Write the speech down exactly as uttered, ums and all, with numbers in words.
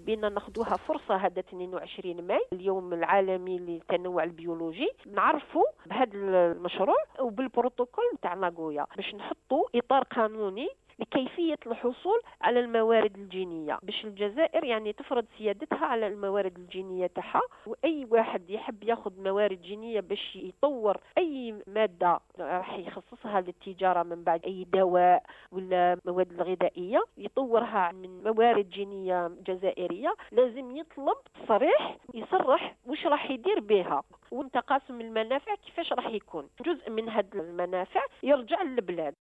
بينا ناخذوها فرصه هذا اثنين وعشرين ماي اليوم العالمي للتنوع البيولوجي، نعرفوا بهذا المشروع وبالبروتوكول تاع ناغويا باش نحطوا اطار قانوني لكيفية الحصول على الموارد الجينية، باش الجزائر يعني تفرض سيادتها على الموارد الجينية تاعها، وأي واحد يحب ياخذ موارد جينية باش يطور أي مادة راح يخصصها للتجارة من بعد أي دواء ولا مواد الغذائية يطورها من موارد جينية جزائرية، لازم يطلب صريح يصرح وش راح يدير بها، وانت قاسم المنافع كيفاش راح يكون جزء من هذه المنافع يرجع للبلاد.